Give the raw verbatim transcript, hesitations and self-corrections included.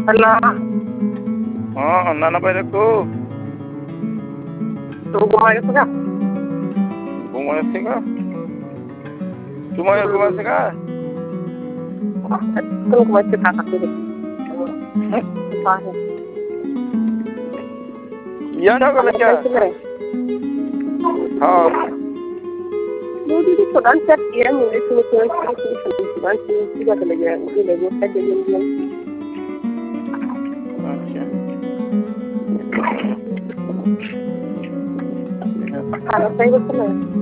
Hello. हाँ नाना भाई रखो Tu gumawa ka? घुमाने से का तुम्हारे घुमाने से का Tu gumawa ka kasi. Paano? याद होगा क्या हाँ Hindi ko dan chat yan mo ito ko ko ko dan siya ka lagyan hindi lagyan sa din din. अच्छा Ano tayo ko na?